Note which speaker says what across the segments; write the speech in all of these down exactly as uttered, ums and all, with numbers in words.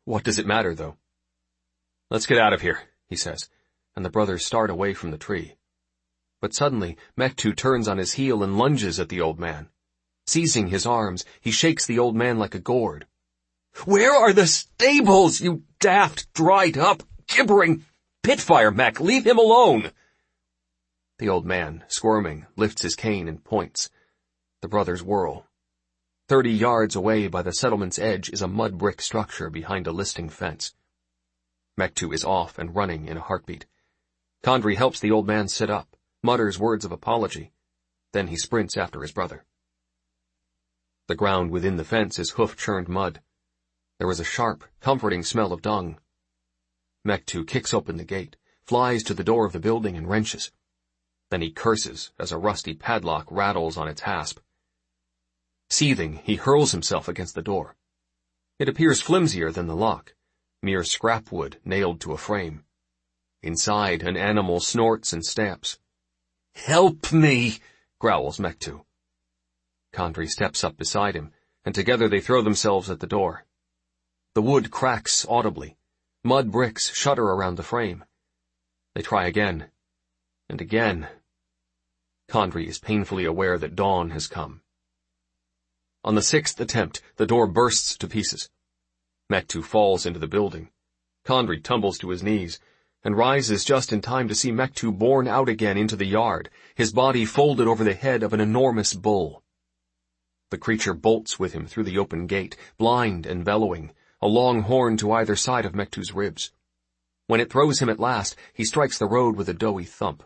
Speaker 1: What does it matter, though? Let's get out of here, he says, and the brothers start away from the tree. But suddenly, Mektu turns on his heel and lunges at the old man. Seizing his arms, he shakes the old man like a gourd. "Where are the stables, you daft, dried-up, gibbering pitfire, Mek? Leave him alone!" The old man, squirming, lifts his cane and points. The brothers whirl. Thirty yards away by the settlement's edge is a mud brick structure behind a listing fence. Mektu is off and running in a heartbeat. Kandri helps the old man sit up, mutters words of apology. Then he sprints after his brother. The ground within the fence is hoof-churned mud. There is a sharp, comforting smell of dung. Mektu kicks open the gate, flies to the door of the building and wrenches. Then he curses as a rusty padlock rattles on its hasp. Seething, he hurls himself against the door. It appears flimsier than the lock, mere scrap wood nailed to a frame. Inside, an animal snorts and stamps. "Help me!" growls Mektu. Kandri steps up beside him, and together they throw themselves at the door. The wood cracks audibly. Mud bricks shudder around the frame. They try again, and again. Kandri is painfully aware that dawn has come. On the sixth attempt, the door bursts to pieces. Mektu falls into the building. Kandri tumbles to his knees, and rises just in time to see Mektu borne out again into the yard, his body folded over the head of an enormous bull. The creature bolts with him through the open gate, blind and bellowing, a long horn to either side of Mektu's ribs. When it throws him at last, he strikes the road with a doughy thump.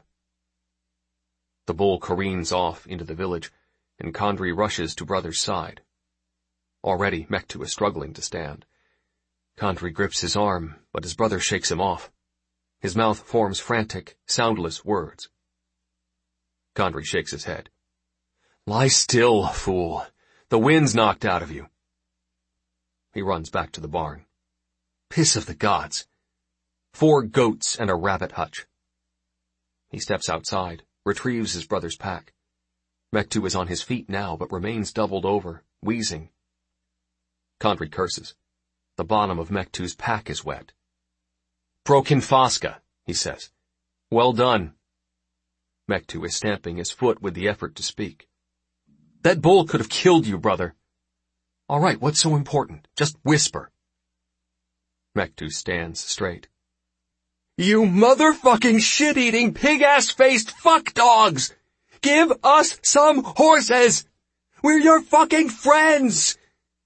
Speaker 1: The bull careens off into the village, and Kandri rushes to brother's side. Already Mektu is struggling to stand. Kandri grips his arm, but his brother shakes him off. His mouth forms frantic, soundless words. Kandri shakes his head. "Lie still, fool. The wind's knocked out of you." He runs back to the barn. Piss of the gods. Four goats and a rabbit hutch. He steps outside, retrieves his brother's pack. Mektu is on his feet now, but remains doubled over, wheezing. Kandri curses. The bottom of Mektu's pack is wet. "Broken Fosca," he says. "Well done." Mektu is stamping his foot with the effort to speak. "That bull could have killed you, brother." "All right, what's so important? Just whisper." Mektu stands straight. "You motherfucking shit-eating, pig-ass-faced fuck-dogs! Give us some horses! We're your fucking friends!"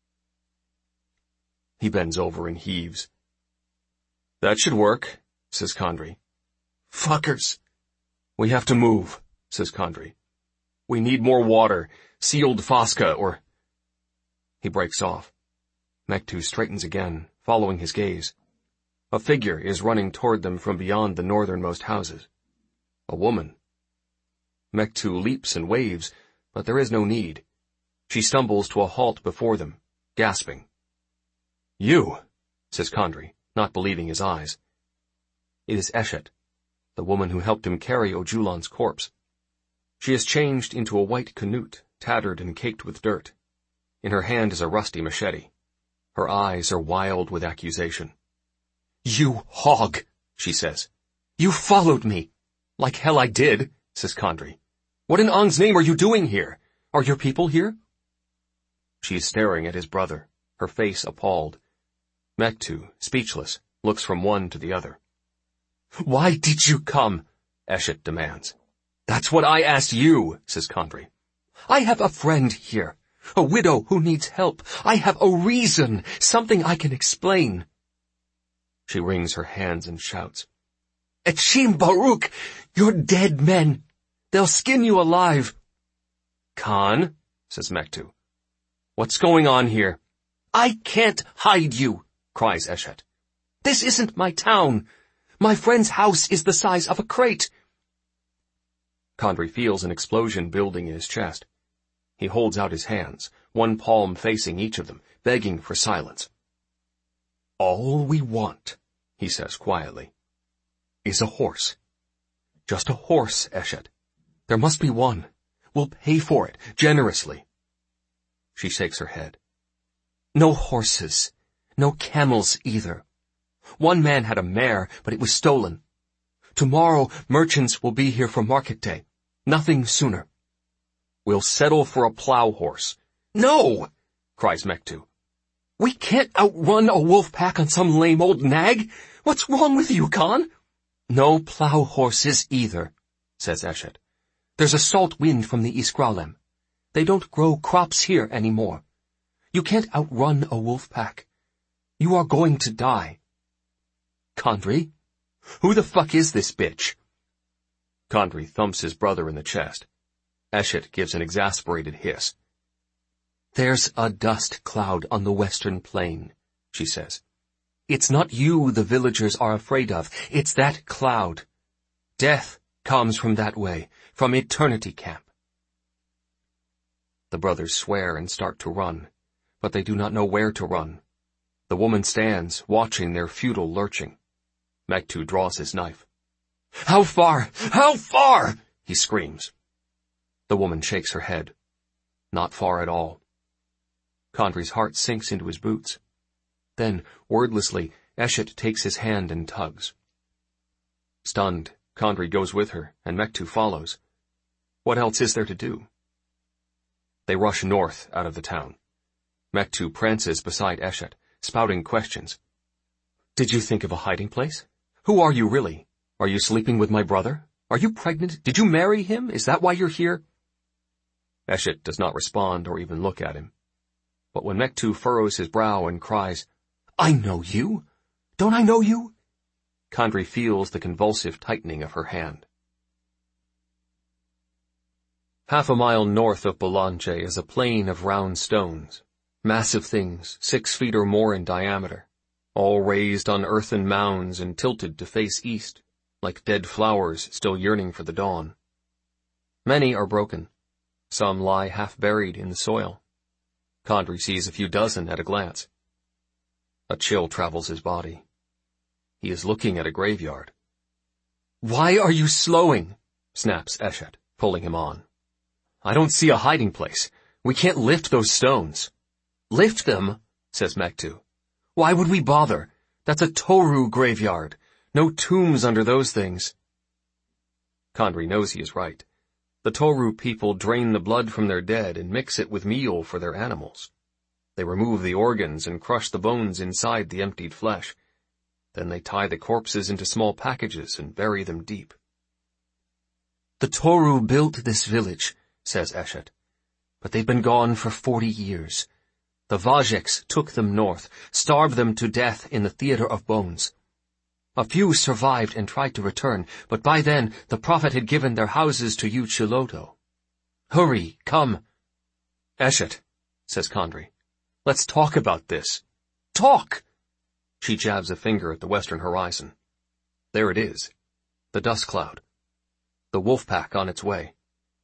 Speaker 1: He bends over and heaves. "That should work," says Kandri. "Fuckers." "We have to move," says Kandri. "We need more water, sealed Fosca, or—" He breaks off. Mektu straightens again, following his gaze. A figure is running toward them from beyond the northernmost houses. A woman. Mektu leaps and waves, but there is no need. She stumbles to a halt before them, gasping. "You," says Kandri, not believing his eyes. It is Eshet, the woman who helped him carry Ojulan's corpse. She is changed into a white canute, tattered and caked with dirt. In her hand is a rusty machete. Her eyes are wild with accusation. "You hog," she says. "You followed me." "Like hell I did," says Kandri. "What in Ang's name are you doing here? Are your people here?" She is staring at his brother, her face appalled. Mektu, speechless, looks from one to the other. "Why did you come?" Eshet demands. "That's what I asked you," says Kandri. "I have a friend here, a widow who needs help. I have a reason, something I can explain." She wrings her hands and shouts. "Echim Baruch, you're dead men. They'll skin you alive." "Khan," says Mektu. "What's going on here?" "I can't hide you," cries Eshet. "This isn't my town. My friend's house is the size of a crate." Kandri feels an explosion building in his chest. He holds out his hands, one palm facing each of them, begging for silence. "All we want," he says quietly, "is a horse. Just a horse, Eshet. There must be one. We'll pay for it, generously." She shakes her head. "No horses. No camels either. One man had a mare, but it was stolen. Tomorrow merchants will be here for market day. Nothing sooner. We'll settle for a plow horse. No! Cries Mektu. We can't outrun a wolf pack on some lame old nag. What's wrong with you, Khan? No plow horses either, says Eshet. There's a salt wind from the Iskralem. They don't grow crops here anymore. You can't outrun a wolf pack. You are going to die. Kandri? Who the fuck is this bitch? Kandri thumps his brother in the chest. Eshet gives an exasperated hiss. There's a dust cloud on the western plain, she says. It's not you the villagers are afraid of. It's that cloud. Death comes from that way, from Eternity Camp. The brothers swear and start to run, but they do not know where to run. The woman stands, watching their futile lurching. Mektu draws his knife. How far? How far? He screams. The woman shakes her head. Not far at all. Kandri's heart sinks into his boots. Then, wordlessly, Eshet takes his hand and tugs. Stunned, Kandri goes with her, and Mektu follows. What else is there to do? They rush north out of the town. Mektu prances beside Eshet, spouting questions. Did you think of a hiding place? Who are you really? Are you sleeping with my brother? Are you pregnant? Did you marry him? Is that why you're here? Eshet does not respond or even look at him. But when Mektu furrows his brow and cries, I know you! Don't I know you? Kandri feels the convulsive tightening of her hand. Half a mile north of Bolanje is a plain of round stones, massive things, six feet or more in diameter, all raised on earthen mounds and tilted to face east, like dead flowers still yearning for the dawn. Many are broken. Some lie half buried in the soil. Kandri sees a few dozen at a glance. A chill travels his body. He is looking at a graveyard. Why are you slowing? Snaps Eshet, pulling him on. I don't see a hiding place. We can't lift those stones. Lift them? Says Mektu. Why would we bother? That's a Toru graveyard. No tombs under those things. Kandri knows he is right. The Toru people drain the blood from their dead and mix it with meal for their animals. They remove the organs and crush the bones inside the emptied flesh. Then they tie the corpses into small packages and bury them deep. The Toru built this village, says Eshet, but they've been gone for forty years. The Vajeks took them north, starved them to death in the Theater of Bones. A few survived and tried to return, but by then the Prophet had given their houses to you Chiloto. Hurry, come. Eshet, says Kandri, let's talk about this. Talk! She jabs a finger at the western horizon. There it is, the dust cloud. The wolf pack on its way.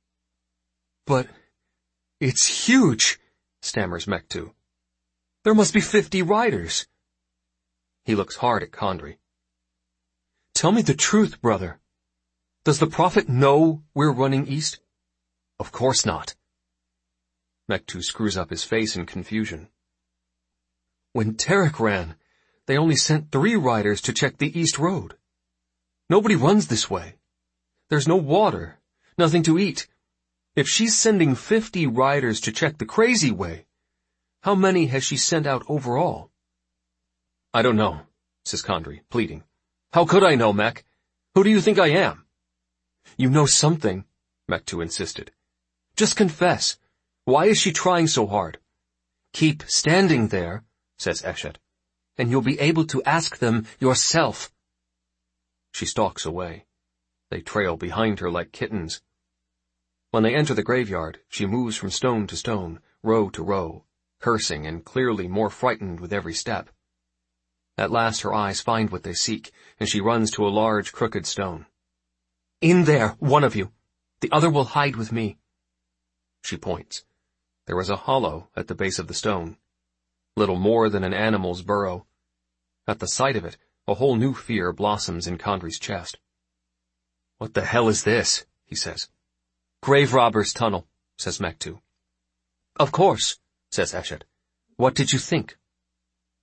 Speaker 1: But it's huge, stammers Mektu. There must be fifty riders. He looks hard at Kandri. Tell me the truth, brother. Does the Prophet know we're running east? Of course not. Mektu screws up his face in confusion. When Tarek ran, they only sent three riders to check the east road. Nobody runs this way. There's no water, nothing to eat. If she's sending fifty riders to check the crazy way, how many has she sent out overall? I don't know, says Kandri, pleading. How could I know, Mek? Who do you think I am? You know something, Mektu insisted. Just confess. Why is she trying so hard? Keep standing there, says Eshet, and you'll be able to ask them yourself. She stalks away. They trail behind her like kittens. When they enter the graveyard, she moves from stone to stone, row to row, cursing and clearly more frightened with every step. At last her eyes find what they seek, and she runs to a large crooked stone. In there, one of you. The other will hide with me. She points. There is a hollow at the base of the stone, little more than an animal's burrow. At the sight of it, a whole new fear blossoms in Kandri's chest. What the hell is this? He says. Grave robber's tunnel, says Mektu. Of course, says Eshet. What did you think?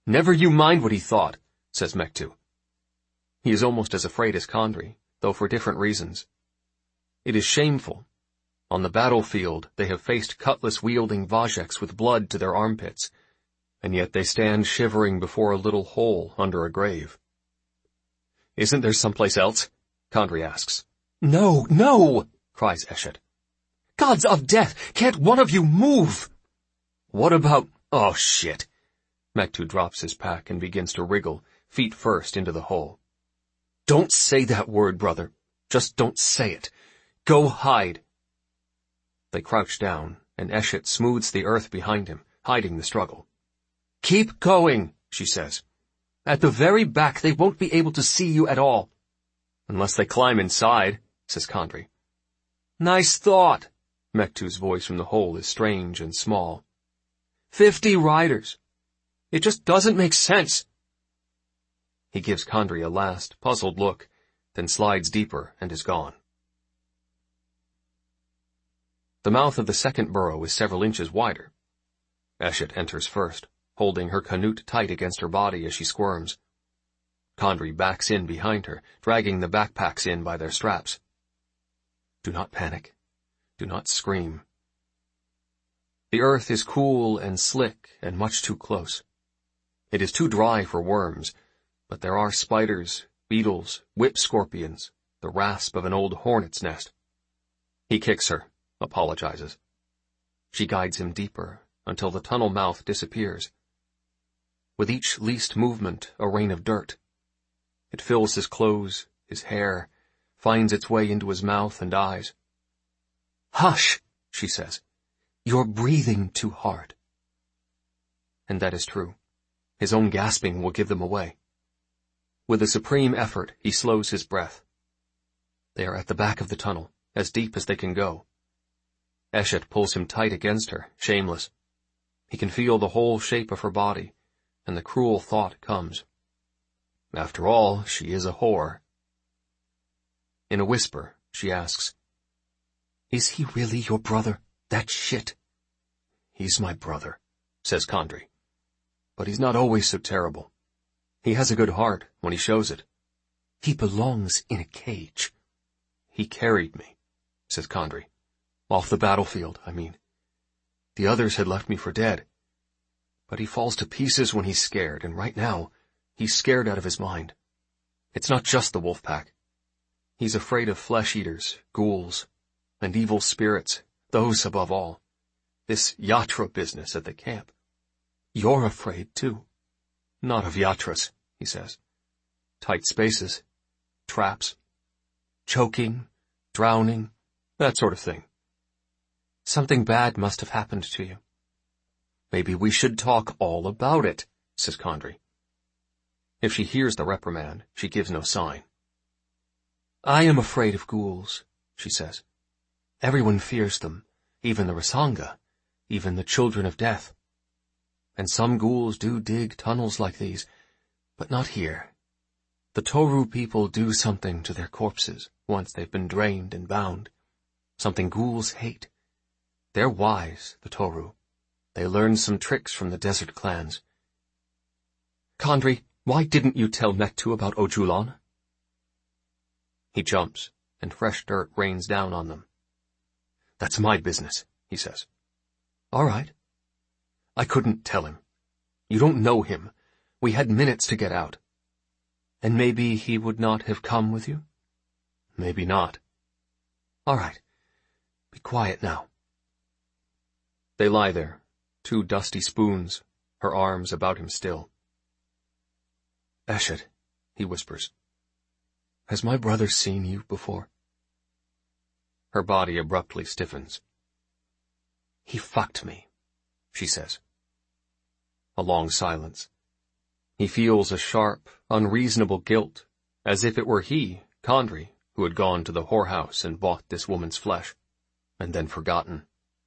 Speaker 1: Never you mind what he thought, says Mektu. He is almost as afraid as Kandri, though for different reasons. It is shameful. On the battlefield, they have faced cutlass-wielding Vajeks with blood to their armpits, and yet they stand shivering before a little hole under a grave. Isn't there someplace else? Kandri asks. No, no, cries Eshet. Gods of death, can't one of you move? What about... Oh, shit. Mektu drops his pack and begins to wriggle, feet first, into the hole. Don't say that word, brother. Just don't say it. Go hide. They crouch down, and Eshet smooths the earth behind him, hiding the struggle. Keep going, she says. At the very back, they won't be able to see you at all. Unless they climb inside, says Kandri. Nice thought. Mektu's voice from the hole is strange and small. Fifty riders. It just doesn't make sense. He gives Kandri a last, puzzled look, then slides deeper and is gone. The mouth of the second burrow is several inches wider. Eshet enters first, holding her canute tight against her body as she squirms. Kandri backs in behind her, dragging the backpacks in by their straps. Do not panic. Do not scream. The earth is cool and slick and much too close. It is too dry for worms, but there are spiders, beetles, whip scorpions, the rasp of an old hornet's nest. He kicks her, apologizes. She guides him deeper until the tunnel mouth disappears. With each least movement, a rain of dirt. It fills his clothes, his hair, finds its way into his mouth and eyes. Hush, she says. You're breathing too hard. And that is true. His own gasping will give them away. With a supreme effort, he slows his breath. They are at the back of the tunnel, as deep as they can go. Eshet pulls him tight against her, shameless. He can feel the whole shape of her body, and the cruel thought comes. After all, she is a whore. In a whisper, she asks, Is he really your brother, that shit? He's my brother, says Kandri. But he's not always so terrible. He has a good heart when he shows it. He belongs in a cage. He carried me, says Kandri. Off the battlefield, I mean. The others had left me for dead. But he falls to pieces when he's scared, and right now, he's scared out of his mind. It's not just the wolf pack. He's afraid of flesh-eaters, ghouls, and evil spirits, those above all. This Yatra business at the camp. You're afraid, too. Not of Yatras, he says. Tight spaces, traps, choking, drowning, that sort of thing. Something bad must have happened to you. Maybe we should talk all about it, says Kandri. If she hears the reprimand, she gives no sign. I am afraid of ghouls, she says. Everyone fears them, even the Rasanga, even the children of death. And some ghouls do dig tunnels like these, but not here. The Toru people do something to their corpses once they've been drained and bound. Something ghouls hate. They're wise, the Toru. They learned some tricks from the desert clans. Kandri, why didn't you tell Mektu about Ojulan? He jumps, and fresh dirt rains down on them. That's my business, he says. All right. I couldn't tell him. You don't know him. We had minutes to get out. And maybe he would not have come with you? Maybe not. All right. Be quiet now. They lie there, two dusty spoons, her arms about him still. Eshet, he whispers. Has my brother seen you before? Her body abruptly stiffens. He fucked me, she says. A long silence. He feels a sharp, unreasonable guilt, as if it were he, Kandri, who had gone to the whorehouse and bought this woman's flesh, and then forgotten.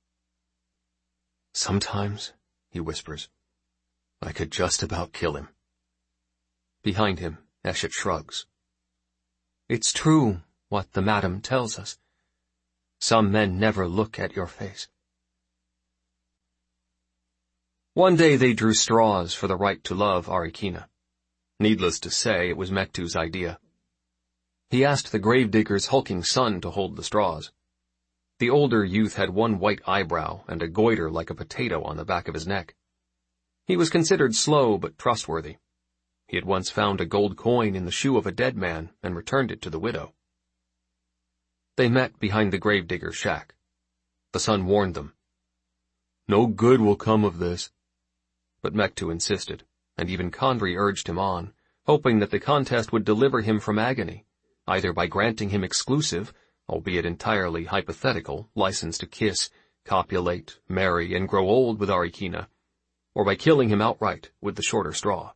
Speaker 1: Sometimes, he whispers, I could just about kill him. Behind him, Eshet shrugs. It's true what the madam tells us. Some men never look at your face. One day they drew straws for the right to love Arikina. Needless to say, it was Mektu's idea. He asked the gravedigger's hulking son to hold the straws. The older youth had one white eyebrow and a goiter like a potato on the back of his neck. He was considered slow but trustworthy. He had once found a gold coin in the shoe of a dead man and returned it to the widow. They met behind the gravedigger's shack. The son warned them. "No good will come of this." But Mektu insisted, and even Kandri urged him on, hoping that the contest would deliver him from agony, either by granting him exclusive, albeit entirely hypothetical, license to kiss, copulate, marry, and grow old with Arikina, or by killing him outright with the shorter straw.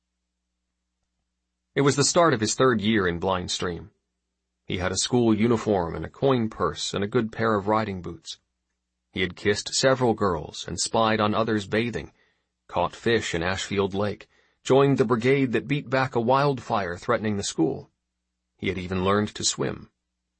Speaker 1: It was the start of his third year in Blind Stream. He had a school uniform and a coin purse and a good pair of riding boots. He had kissed several girls and spied on others bathing, caught fish in Ashfield Lake, joined the brigade that beat back a wildfire threatening the school. He had even learned to swim.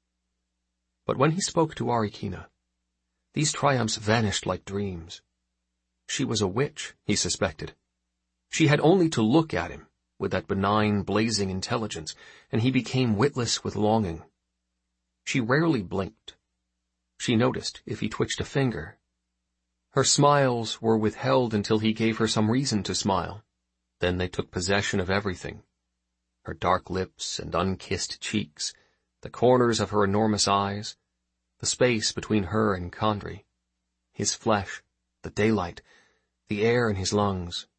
Speaker 1: But when he spoke to Arikina, these triumphs vanished like dreams. She was a witch, he suspected. She had only to look at him, with that benign, blazing intelligence, and he became witless with longing. She rarely blinked. She noticed if he twitched a finger. Her smiles were withheld until he gave her some reason to smile. Then they took possession of everything. Her dark lips and unkissed cheeks, the corners of her enormous eyes, the space between her and Kandri, his flesh, the daylight, the air in his lungs.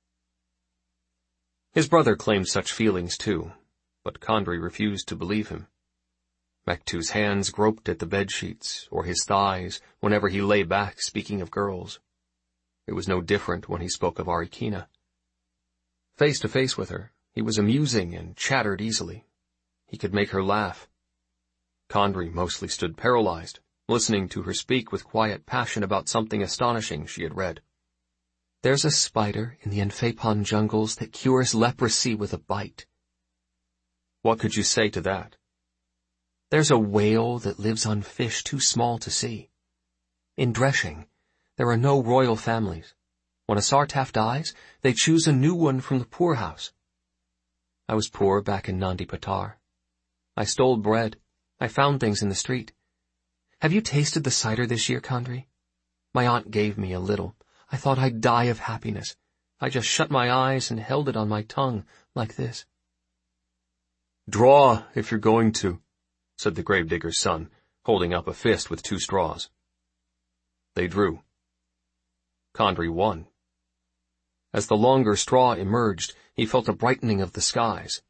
Speaker 1: His brother claimed such feelings too, but Kandri refused to believe him. Mektu's hands groped at the bedsheets or his thighs whenever he lay back speaking of girls. It was no different when he spoke of Arikina. Face to face with her, he was amusing and chattered easily. He could make her laugh. Kandri mostly stood paralyzed, listening to her speak with quiet passion about something astonishing she had read. "There's a spider in the Enphepon jungles that cures leprosy with a bite." What could you say to that? "There's a whale that lives on fish too small to see. In Dreshing, there are no royal families. When a Sartaf dies, they choose a new one from the poorhouse. I was poor back in Nandi Patar. I stole bread. I found things in the street. Have you tasted the cider this year, Kandri? My aunt gave me a little. I thought I'd die of happiness. I just shut my eyes and held it on my tongue, like this." "Draw, if you're going to," said the gravedigger's son, holding up a fist with two straws. They drew. Kandri won. As the longer straw emerged, he felt a brightening of the skies.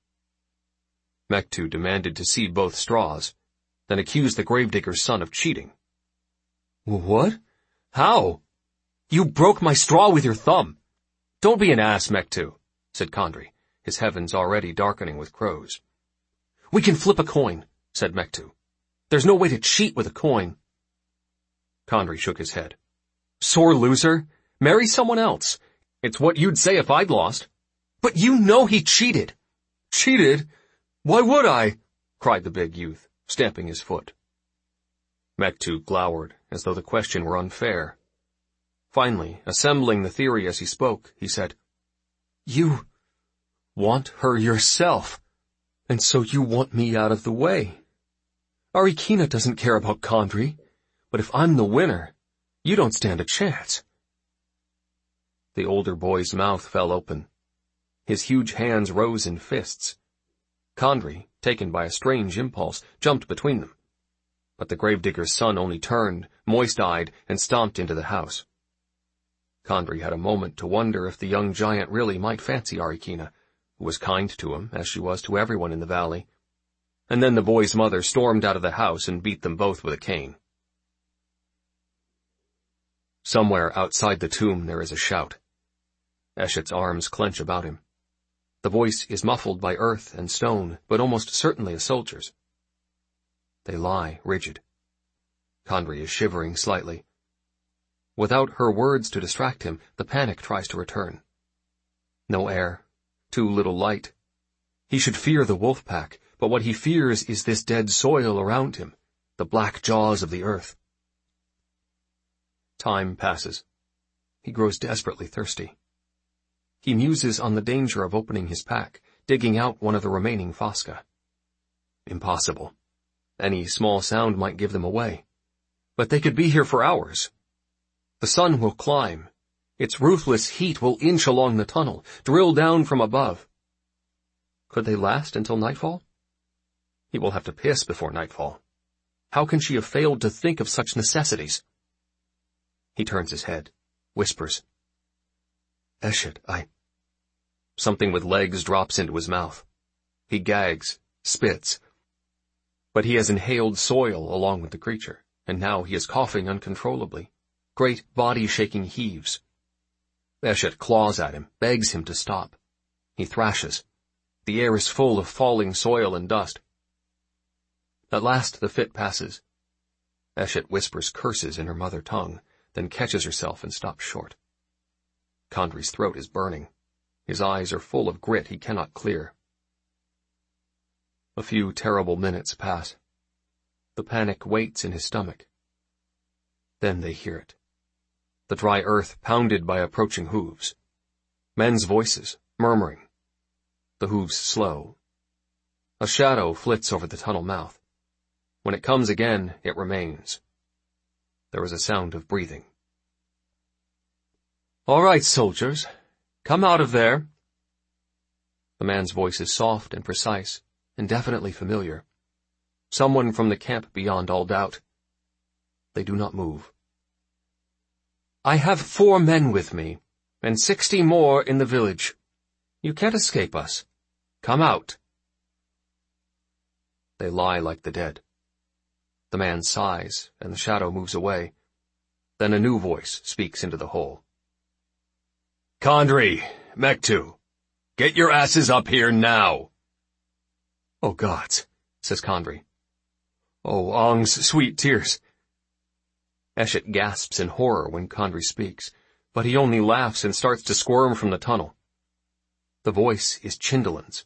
Speaker 1: Mektu demanded to see both straws, then accused the gravedigger's son of cheating. "What? How? You broke my straw with your thumb." "Don't be an ass, Mektu," said Kandri, his heavens already darkening with crows. "We can flip a coin," said Mektu. "There's no way to cheat with a coin." Kandri shook his head. "Sore loser. Marry someone else. It's what you'd say if I'd lost." "But you know he cheated." "Cheated? Why would I?" cried the big youth, stamping his foot. Mektu glowered, as though the question were unfair. Finally, assembling the theory as he spoke, he said, "You want her yourself, and so you want me out of the way. Arikina doesn't care about Kandri, but if I'm the winner, you don't stand a chance." The older boy's mouth fell open. His huge hands rose in fists. Kandri, taken by a strange impulse, jumped between them. But the gravedigger's son only turned, moist-eyed, and stomped into the house. Kandri had a moment to wonder if the young giant really might fancy Arikina, who was kind to him, as she was to everyone in the valley. And then the boy's mother stormed out of the house and beat them both with a cane. Somewhere outside the tomb there is a shout. Eshet's arms clench about him. The voice is muffled by earth and stone, but almost certainly a soldier's. They lie rigid. Kandri is shivering slightly. Without her words to distract him, the panic tries to return. No air. Too little light. He should fear the wolf pack, but what he fears is this dead soil around him, the black jaws of the earth. Time passes. He grows desperately thirsty. He muses on the danger of opening his pack, digging out one of the remaining Fosca. Impossible. Any small sound might give them away. But they could be here for hours. The sun will climb. Its ruthless heat will inch along the tunnel, drill down from above. Could they last until nightfall? He will have to piss before nightfall. How can she have failed to think of such necessities? He turns his head, whispers, Eshet, I... Something with legs drops into his mouth. He gags, spits. But he has inhaled soil along with the creature, and now he is coughing uncontrollably. Great body-shaking heaves. Eshet claws at him, begs him to stop. He thrashes. The air is full of falling soil and dust. At last the fit passes. Eshet whispers curses in her mother tongue, then catches herself and stops short. Condry's throat is burning. His eyes are full of grit he cannot clear. A few terrible minutes pass. The panic waits in his stomach. Then they hear it. The dry earth pounded by approaching hooves. Men's voices, murmuring. The hooves slow. A shadow flits over the tunnel mouth. When it comes again, it remains. There is a sound of breathing. All right, soldiers. Come out of there. The man's voice is soft and precise, and definitely familiar. Someone from the camp beyond all doubt. They do not move. I have four men with me, and sixty more in the village. You can't escape us. Come out. They lie like the dead. The man sighs, and the shadow moves away. Then a new voice speaks into the hole. Condry, Mektu, get your asses up here now. Oh gods, says Condry. Oh, Ong's sweet tears. Eshet gasps in horror when Condry speaks, but he only laughs and starts to squirm from the tunnel. The voice is Chindalin's.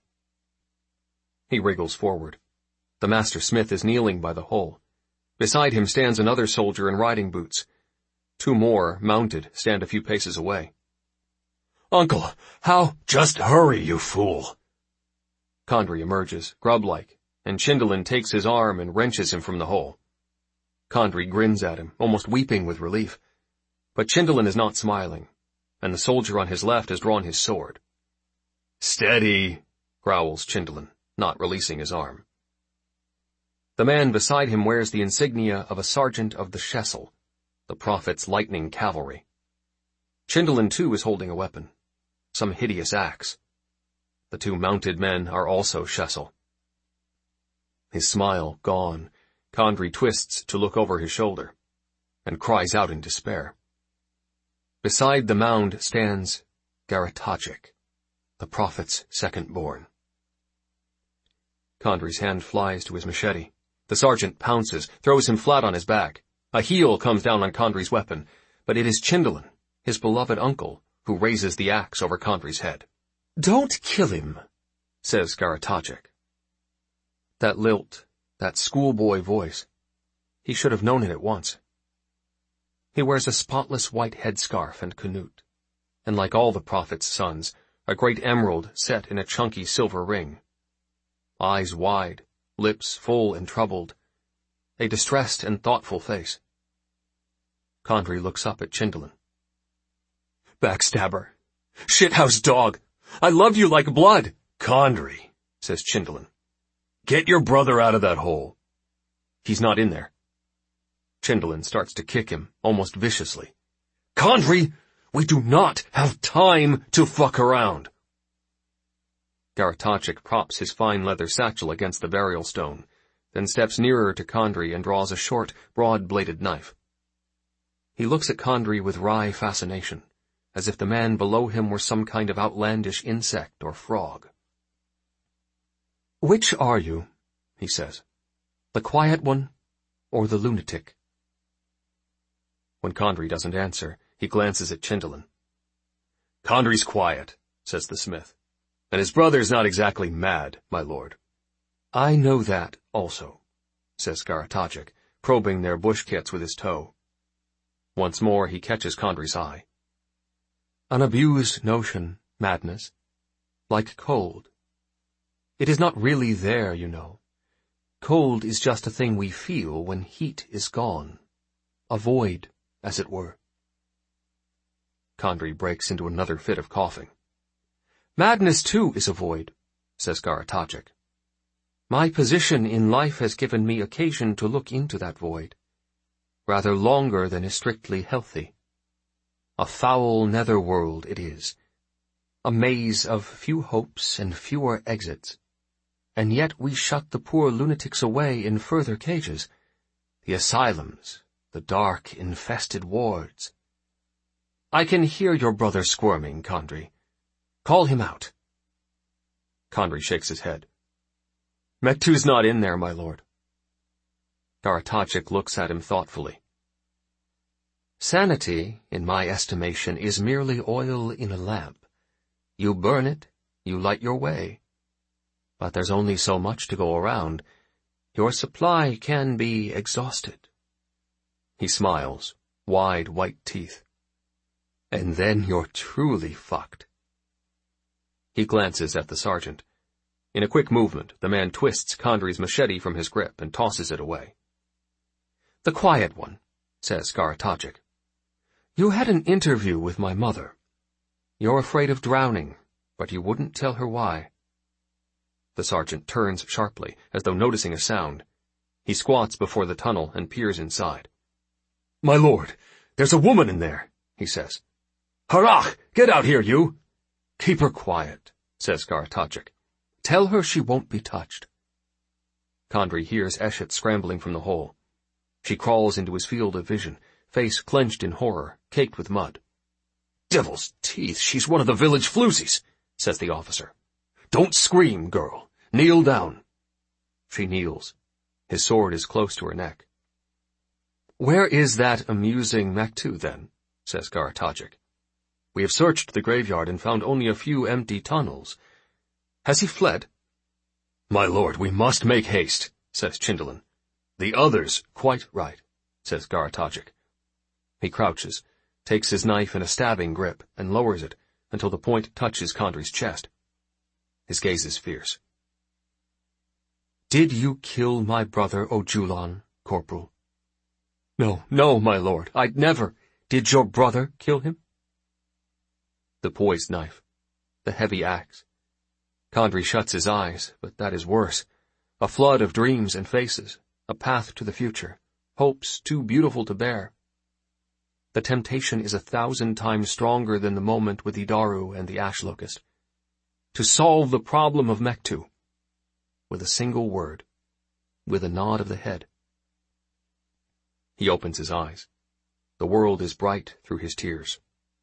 Speaker 1: He wriggles forward. The master smith is kneeling by the hole. Beside him stands another soldier in riding boots. Two more, mounted, stand a few paces away. Uncle, how? Just hurry, you fool. Condry emerges, grub-like, and Chindalin takes his arm and wrenches him from the hole. Condry grins at him, almost weeping with relief. But Chindalin is not smiling, and the soldier on his left has drawn his sword. Steady, growls Chindalin, not releasing his arm. The man beside him wears the insignia of a sergeant of the Shessel, the prophet's lightning cavalry. Chindalin, too, is holding a weapon, some hideous axe. The two mounted men are also Shessel. His smile gone, Condry twists to look over his shoulder, and cries out in despair. Beside the mound stands Garatogic, the prophet's second-born. Condry's hand flies to his machete. The sergeant pounces, throws him flat on his back. A heel comes down on Condry's weapon, but it is Chindalin, his beloved uncle, who raises the axe over Condry's head. Don't kill him, says Garatogic. That lilt, that schoolboy voice. He should have known it at once. He wears a spotless white headscarf and canute, and like all the prophet's sons, a great emerald set in a chunky silver ring. Eyes wide, lips full and troubled, a distressed and thoughtful face. Condry looks up at Chindalin. Backstabber! Shithouse dog! I love you like blood! Condry, says Chindalin. Get your brother out of that hole. He's not in there. Chindalin starts to kick him, almost viciously. Condry, we do not have time to fuck around. Garatogic props his fine leather satchel against the burial stone, then steps nearer to Condry and draws a short, broad-bladed knife. He looks at Condry with wry fascination, as if the man below him were some kind of outlandish insect or frog. Which are you? He says. The quiet one or the lunatic? When Condry doesn't answer, he glances at Chindalin. Condry's quiet, says the smith, and his brother's not exactly mad, my lord. I know that also, says Garatogic, probing their bush kits with his toe. Once more he catches Condry's eye. An abused notion madness, like cold. It is not really there, you know. Cold is just a thing we feel when heat is gone. A void, as it were. Condrey breaks into another fit of coughing. Madness, too, is a void, says Garatogic. My position in life has given me occasion to look into that void, rather longer than is strictly healthy. A foul netherworld it is, a maze of few hopes and fewer exits, and yet we shut the poor lunatics away in further cages, the asylums, the dark, infested wards. I can hear your brother squirming, Condrey. Call him out. Condrey shakes his head. Mektu's not in there, my lord. Garatogic looks at him thoughtfully. Sanity, in my estimation, is merely oil in a lamp. You burn it, you light your way. But there's only so much to go around. Your supply can be exhausted. He smiles, wide white teeth. And then you're truly fucked. He glances at the sergeant. In a quick movement, the man twists Condrey's machete from his grip and tosses it away. The quiet one, says Garatogic. You had an interview with my mother. You're afraid of drowning, but you wouldn't tell her why. The sergeant turns sharply, as though noticing a sound. He squats before the tunnel and peers inside. My lord, there's a woman in there, he says. Harach, get out here, you! Keep her quiet, says Garatogic. Tell her she won't be touched. Condrey hears Eshet scrambling from the hole. She crawls into his field of vision, face clenched in horror, caked with mud. Devil's teeth, she's one of the village floozies, says the officer. Don't scream, girl. Kneel down. She kneels. His sword is close to her neck. Where is that amusing Mektu, then? Says Garatogic. We have searched the graveyard and found only a few empty tunnels. Has he fled? My lord, we must make haste, says Chindolin. The others, quite right, says Garatogic. He crouches, takes his knife in a stabbing grip, and lowers it until the point touches Condrey's chest. His gaze is fierce. Did you kill my brother Ojulon, Corporal? No, no, my lord, I'd never. Did your brother kill him? The poised knife, the heavy axe. Condrey shuts his eyes, but that is worse. A flood of dreams and faces, a path to the future, hopes too beautiful to bear. The temptation is a thousand times stronger than the moment with Idaru and the ash locust. To solve the problem of Mektu, with a single word, with a nod of the head. He opens his eyes. The world is bright through his tears.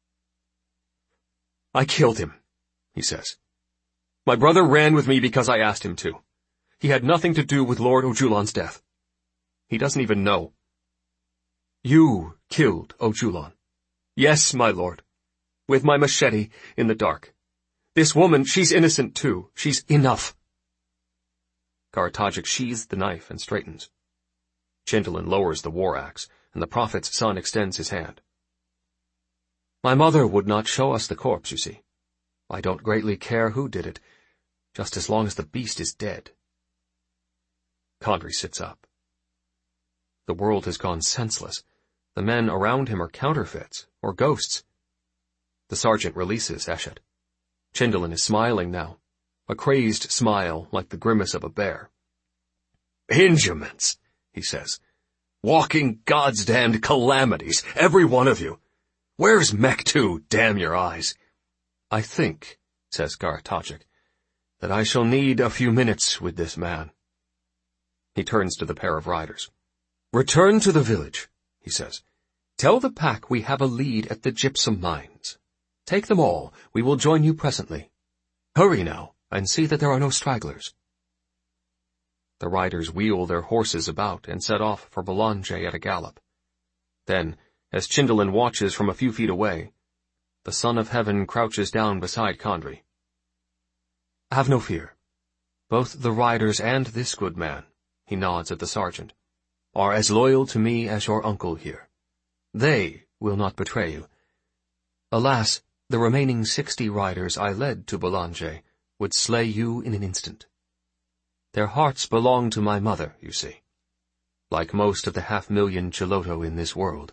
Speaker 1: I killed him, he says. My brother ran with me because I asked him to. He had nothing to do with Lord Ojulon's death. He doesn't even know. You killed Ojulon. Yes, my lord. With my machete in the dark. This woman, she's innocent too. She's enough. Garatogic sheathes the knife and straightens. Chindolin lowers the war axe, and the prophet's son extends his hand. My mother would not show us the corpse, you see. I don't greatly care who did it, just as long as the beast is dead. Condrey sits up. The world has gone senseless. The men around him are counterfeits, or ghosts. The sergeant releases Eshet. Chindolin is smiling now, a crazed smile like the grimace of a bear. Injuments, he says. Walking God's damned calamities, every one of you. Where's Mektu, damn your eyes? I think, says Garatogic, that I shall need a few minutes with this man. He turns to the pair of riders. Return to the village, he says. Tell the pack we have a lead at the gypsum mines. Take them all. We will join you presently. Hurry now, and see that there are no stragglers. The riders wheel their horses about and set off for Bolanje at a gallop. Then, as Chindolin watches from a few feet away, the Son of Heaven crouches down beside Condrey. Have no fear. Both the riders and this good man, he nods at the sergeant, are as loyal to me as your uncle here. They will not betray you. Alas, The remaining sixty riders I led to Bolanje would slay you in an instant. Their hearts belong to my mother, you see, like most of the half-million Chiloto in this world.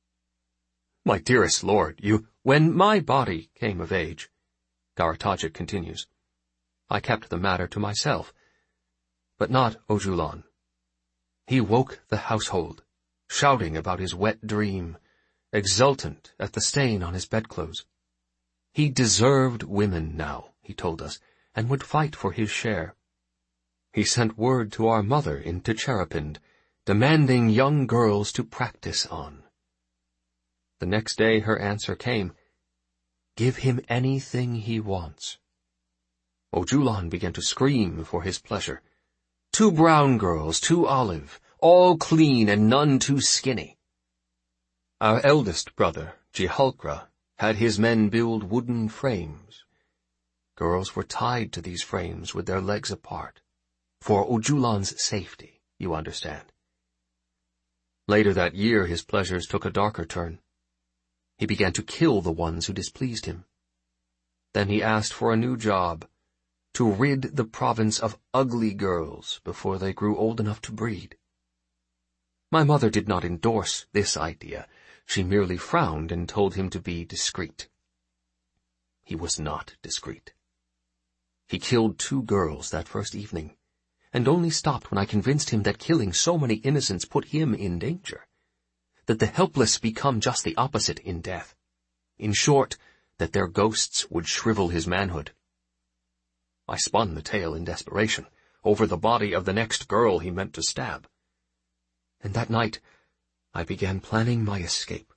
Speaker 1: My dearest lord, you— When my body came of age, Garatogic continues, I kept the matter to myself, but not Ojulan. He woke the household, shouting about his wet dream, exultant at the stain on his bedclothes. He deserved women now, he told us, and would fight for his share. He sent word to our mother in Ticherapind, demanding young girls to practice on. The next day her answer came, Give him anything he wants. Ojulan began to scream for his pleasure. Two brown girls, two olive, all clean and none too skinny. Our eldest brother, Jihalkra, had his men build wooden frames. Girls were tied to these frames with their legs apart, for Ojulan's safety, you understand. Later that year his pleasures took a darker turn. He began to kill the ones who displeased him. Then he asked for a new job, to rid the province of ugly girls before they grew old enough to breed. My mother did not endorse this idea. She merely frowned and told him to be discreet. He was not discreet. He killed two girls that first evening, and only stopped when I convinced him that killing so many innocents put him in danger, that the helpless become just the opposite in death. In short, that their ghosts would shrivel his manhood. I spun the tale in desperation over the body of the next girl he meant to stab. And that night, I began planning my escape.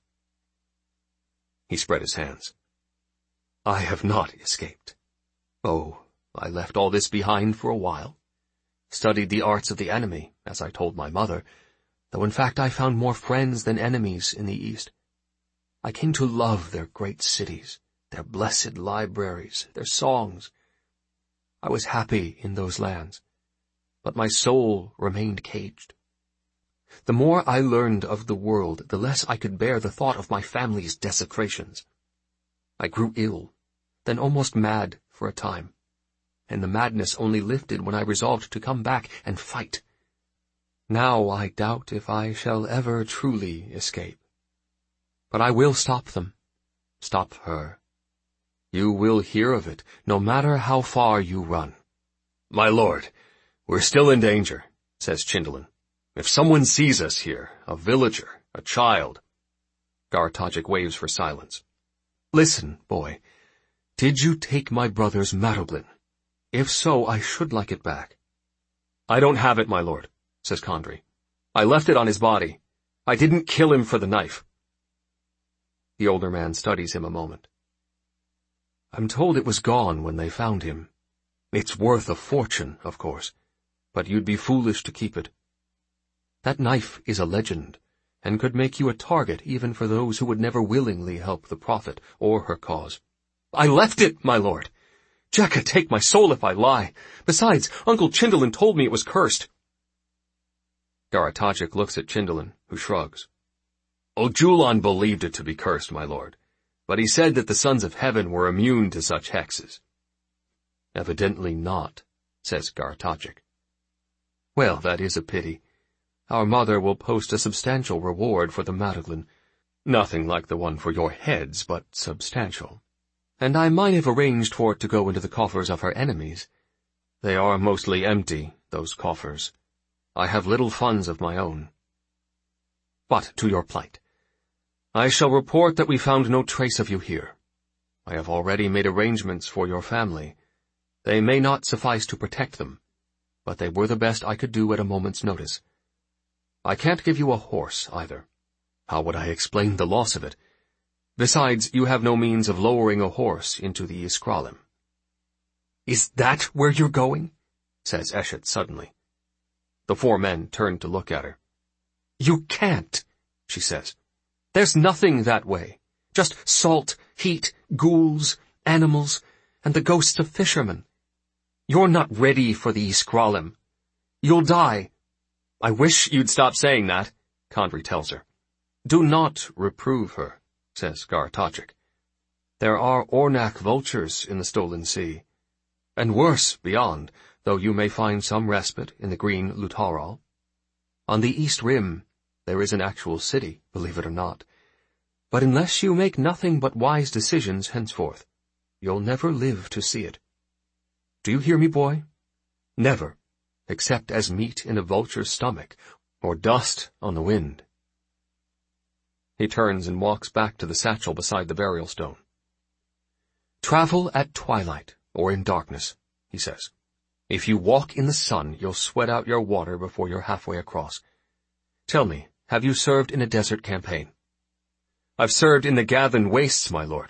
Speaker 1: He spread his hands. I have not escaped. Oh, I left all this behind for a while. Studied the arts of the enemy, as I told my mother, though in fact I found more friends than enemies in the East. I came to love their great cities, their blessed libraries, their songs. I was happy in those lands, but my soul remained caged. The more I learned of the world, the less I could bear the thought of my family's desecrations. I grew ill, then almost mad for a time, and the madness only lifted when I resolved to come back and fight. Now I doubt if I shall ever truly escape. But I will stop them, stop her. You will hear of it, no matter how far you run. My lord, we're still in danger, says Chindolin. If someone sees us here, a villager, a child— Garatogic waves for silence. Listen, boy, did you take my brother's Maroblin? If so, I should like it back. I don't have it, my lord, says Kandri. I left it on his body. I didn't kill him for the knife. The older man studies him a moment. I'm told it was gone when they found him. It's worth a fortune, of course, but you'd be foolish to keep it. That knife is a legend, and could make you a target even for those who would never willingly help the Prophet or her cause. I left it, my lord. Jekka, take my soul if I lie. Besides, Uncle Chindolin told me it was cursed. Garatogic looks at Chindolin, who shrugs. Ojulan believed it to be cursed, my lord, but he said that the sons of heaven were immune to such hexes. Evidently not, says Garatogic. Well, that is a pity. Our mother will post a substantial reward for the Maroglin. Nothing like the one for your heads, but substantial. And I might have arranged for it to go into the coffers of her enemies. They are mostly empty, those coffers. I have little funds of my own. But to your plight. I shall report that we found no trace of you here. I have already made arrangements for your family. They may not suffice to protect them, but they were the best I could do at a moment's notice. I can't give you a horse, either. How would I explain the loss of it? Besides, you have no means of lowering a horse into the Iskralim. Is that where you're going? Says Eshet suddenly. The four men turned to look at her. You can't, she says. There's nothing that way. Just salt, heat, ghouls, animals, and the ghosts of fishermen. You're not ready for the Iskralim. You'll die. I wish you'd stop saying that, Kandri tells her. Do not reprove her, says Garatogic. There are Ornak vultures in the stolen sea, and worse beyond, though you may find some respite in the green Lutaral. On the east rim, there is an actual city, believe it or not. But unless you make nothing but wise decisions henceforth, you'll never live to see it. Do you hear me, boy? Never, except as meat in a vulture's stomach, or dust on the wind. He turns and walks back to the satchel beside the burial stone. Travel at twilight, or in darkness, he says. If you walk in the sun, you'll sweat out your water before you're halfway across. Tell me, have you served in a desert campaign? I've served in the Gathan wastes, my lord.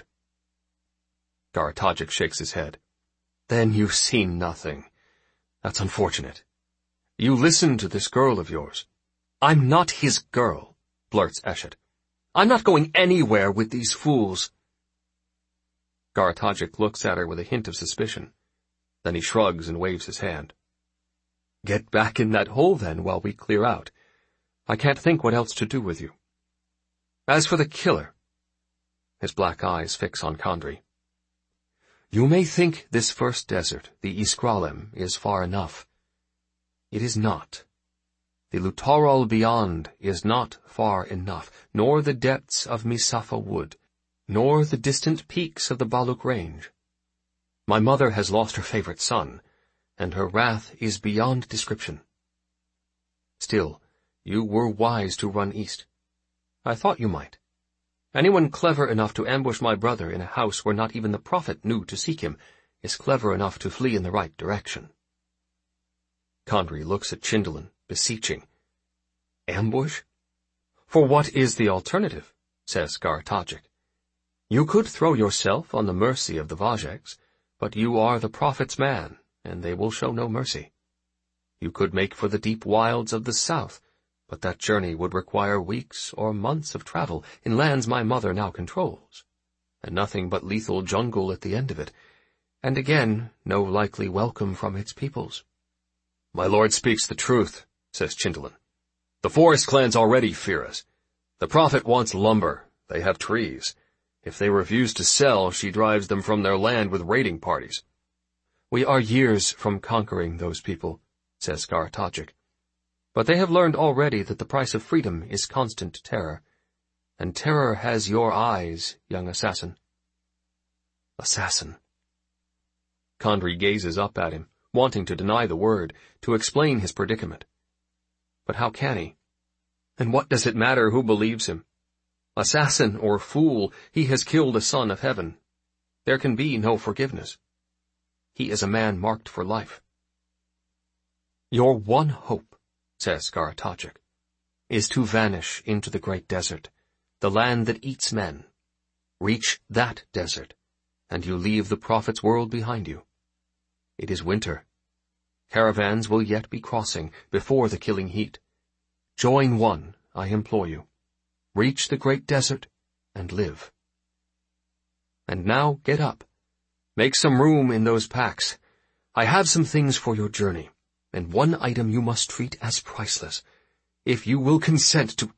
Speaker 1: Garatajik shakes his head. Then you've seen nothing. That's unfortunate. You listen to this girl of yours. I'm not his girl, blurts Eshet. I'm not going anywhere with these fools. Garatajik looks at her with a hint of suspicion. Then he shrugs and waves his hand. Get back in that hole, then, while we clear out. I can't think what else to do with you. As for the killer, his black eyes fix on Kandri. You may think this first desert, the Iskralem, is far enough. It is not. The Lutaral beyond is not far enough, nor the depths of Misafa Wood, nor the distant peaks of the Baluk Range. My mother has lost her favorite son, and her wrath is beyond description. Still, you were wise to run east. I thought you might. Anyone clever enough to ambush my brother in a house where not even the prophet knew to seek him is clever enough to flee in the right direction. Kandri looks at Chindolin, beseeching. Ambush? For what is the alternative? Says Garatajik. You could throw yourself on the mercy of the Vajeks, but you are the prophet's man, and they will show no mercy. You could make for the deep wilds of the south, but that journey would require weeks or months of travel in lands my mother now controls, and nothing but lethal jungle at the end of it, and again no likely welcome from its peoples. My lord speaks the truth, says Chindolin. The forest clans already fear us. The prophet wants lumber. They have trees. If they refuse to sell, she drives them from their land with raiding parties. We are years from conquering those people, says Garatajik. But they have learned already that the price of freedom is constant terror. And terror has your eyes, young assassin. Assassin. Kandri gazes up at him, wanting to deny the word, to explain his predicament. But how can he? And what does it matter who believes him? Assassin or fool, he has killed a son of heaven. There can be no forgiveness. He is a man marked for life. Your one hope, says Garatajik, is to vanish into the great desert, the land that eats men. Reach that desert, and you leave the prophet's world behind you. It is winter. Caravans will yet be crossing before the killing heat. Join one, I implore you. Reach the great desert and live. And now get up. Make some room in those packs. I have some things for your journey, and one item you must treat as priceless, if you will consent to—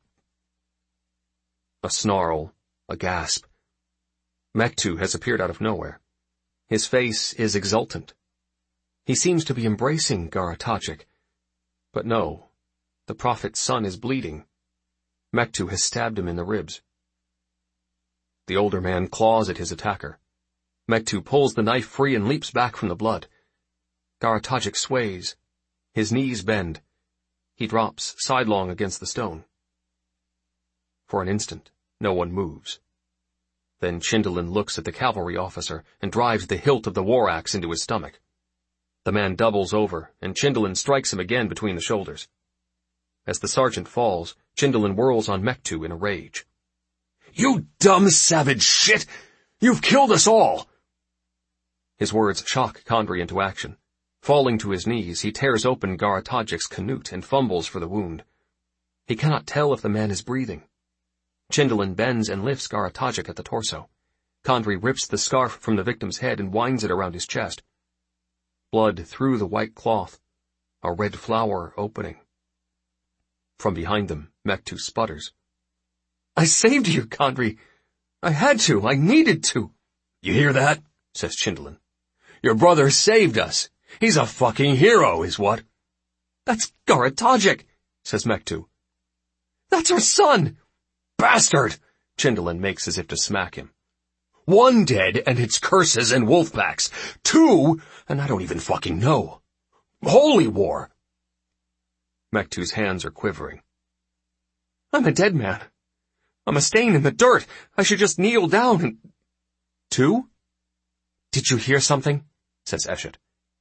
Speaker 1: A snarl, a gasp. Mektu has appeared out of nowhere. His face is exultant. He seems to be embracing Garatajik. But no, the prophet's son is bleeding. Mektu has stabbed him in the ribs. The older man claws at his attacker. Mektu pulls the knife free and leaps back from the blood. Garatajik sways. His knees bend. He drops sidelong against the stone. For an instant, no one moves. Then Chindolin looks at the cavalry officer and drives the hilt of the war axe into his stomach. The man doubles over, and Chindolin strikes him again between the shoulders. As the sergeant falls, Chindolin whirls on Mektu in a rage. You dumb savage shit! You've killed us all! His words shock Kandri into action. Falling to his knees, he tears open Garatajik's canute and fumbles for the wound. He cannot tell if the man is breathing. Chindolin bends and lifts Garatajik at the torso. Kandri rips the scarf from the victim's head and winds it around his chest. Blood through the white cloth. A red flower opening. From behind them, Mektu sputters. I saved you, Kandri. I had to. I needed to. You hear that? Says Chindolin. Your brother saved us. He's a fucking hero, is what? That's Garatajik, says Mektu. That's her son! Bastard! Chindolin makes as if to smack him. One dead, and it's curses and wolf packs. Two, and I don't even fucking know. Holy war! Mektu's hands are quivering. I'm a dead man. I'm a stain in the dirt. I should just kneel down and... Two? Did you hear something? Says Eshet.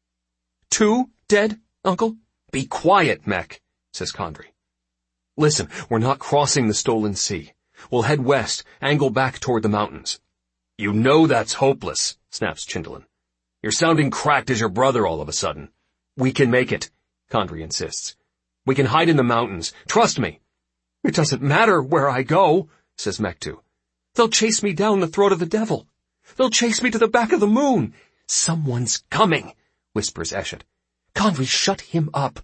Speaker 1: Two dead, Uncle? Be quiet, Mek, says Condry. Listen, we're not crossing the Stolen Sea. We'll head west, angle back toward the mountains. You know that's hopeless, snaps Chindolin. You're sounding cracked as your brother all of a sudden. We can make it, Condry insists. We can hide in the mountains. Trust me. It doesn't matter where I go, says Mektu. They'll chase me down the throat of the devil. They'll chase me to the back of the moon. Someone's coming, whispers Eshet. Condry, shut him up.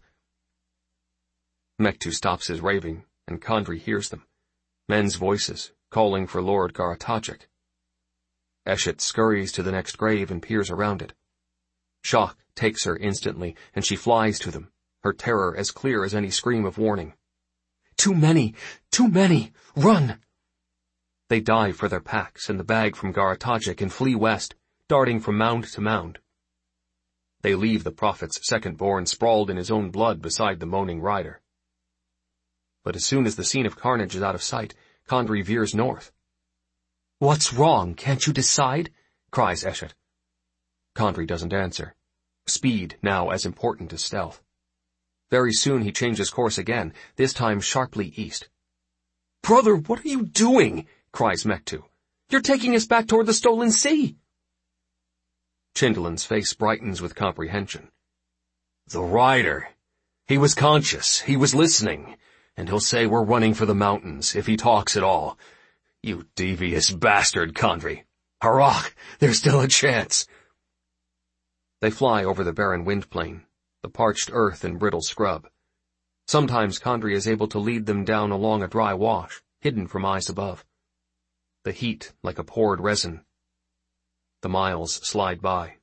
Speaker 1: Mektu stops his raving, and Condry hears them. Men's voices, calling for Lord Garatajik. Eshet scurries to the next grave and peers around it. Shock takes her instantly, and she flies to them, her terror as clear as any scream of warning. Too many! Too many! Run! They dive for their packs and the bag from Garatajik and flee west, darting from mound to mound. They leave the prophet's second-born sprawled in his own blood beside the moaning rider. But as soon as the scene of carnage is out of sight, Condry veers north. What's wrong? Can't you decide? Cries Eshet. Condry doesn't answer. Speed now as important as stealth. Very soon he changes course again, this time sharply east. Brother, what are you doing? Cries Mektu. You're taking us back toward the Stolen Sea. Chindolin's face brightens with comprehension. The rider. He was conscious. He was listening. And he'll say we're running for the mountains, if he talks at all. You devious bastard, Condry. Hurrah! There's still a chance. They fly over the barren wind plain, the parched earth and brittle scrub. Sometimes Condry is able to lead them down along a dry wash, hidden from eyes above. The heat like a poured resin. The miles slide by.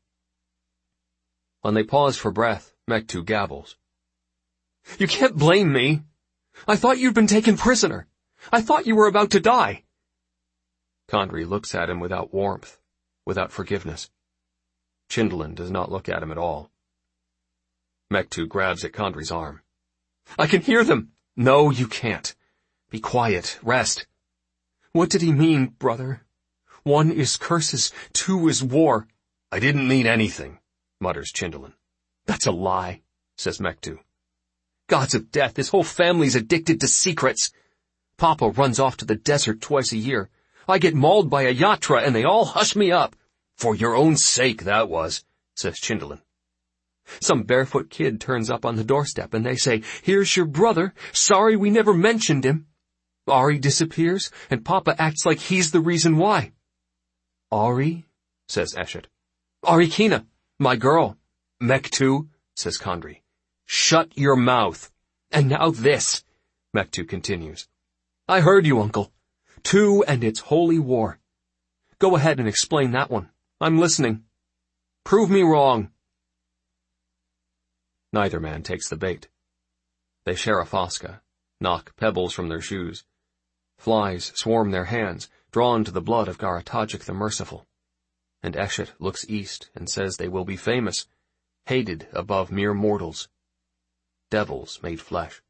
Speaker 1: When they pause for breath, Mektu gabbles. You can't blame me. I thought you'd been taken prisoner. I thought you were about to die. Condry looks at him without warmth, without forgiveness. Chindolin does not look at him at all. Mektu grabs at Condry's arm. I can hear them. No, you can't. Be quiet. Rest. What did he mean, brother? One is curses, two is war. I didn't mean anything, mutters Chindolin. That's a lie, says Mektu. Gods of death, his whole family's addicted to secrets. Papa runs off to the desert twice a year. I get mauled by a yatra and they all hush me up. For your own sake, that was, says Chindolin. Some barefoot kid turns up on the doorstep and they say, here's your brother, sorry we never mentioned him. Ari disappears and Papa acts like he's the reason why. Ari, says Eshet. Arikina, my girl. Mektu, says Condry. Shut your mouth. And now this, Mektu continues. I heard you, Uncle. Two and it's holy war. Go ahead and explain that one. I'm listening. Prove me wrong. Neither man takes the bait. They share a fosca, knock pebbles from their shoes. Flies swarm their hands, drawn to the blood of Garatajik the Merciful. And Eshet looks east and says they will be famous, hated above mere mortals. Devils made flesh.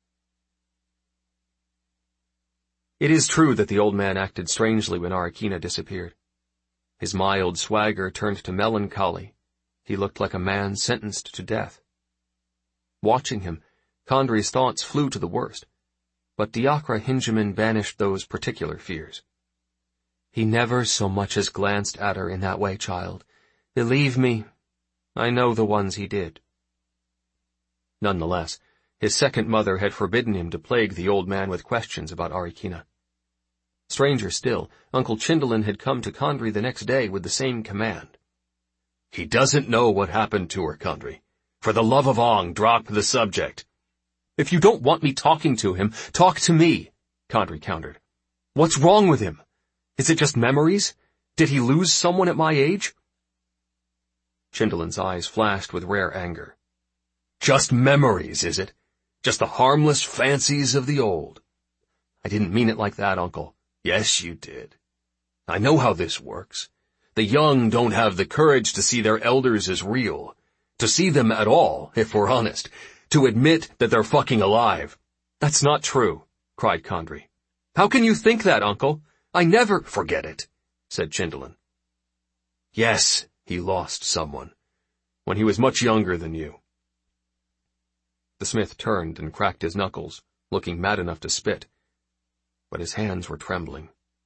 Speaker 1: It is true that the old man acted strangely when Arikina disappeared. His mild swagger turned to melancholy. He looked like a man sentenced to death. Watching him, Condry's thoughts flew to the worst, but Diakra Hinjamin banished those particular fears. He never so much as glanced at her in that way, child. Believe me, I know the ones he did. Nonetheless, his second mother had forbidden him to plague the old man with questions about Arikina. Stranger still, Uncle Chindolin had come to Condry the next day with the same command. He doesn't know what happened to her, Condry. For the love of Ong, drop the subject. If you don't want me talking to him, talk to me, Condry countered. What's wrong with him? Is it just memories? Did he lose someone at my age? Chindalin's eyes flashed with rare anger. Just memories, is it? Just the harmless fancies of the old. I didn't mean it like that, Uncle. Yes, you did. I know how this works. The young don't have the courage to see their elders as real, to see them at all, if we're honest, to admit that they're fucking alive. That's not true, cried Condrey. How can you think that, Uncle? I never— Forget it, said Chindalin. Yes, he lost someone, when he was much younger than you. The smith turned and cracked his knuckles, looking mad enough to spit, but his hands were trembling.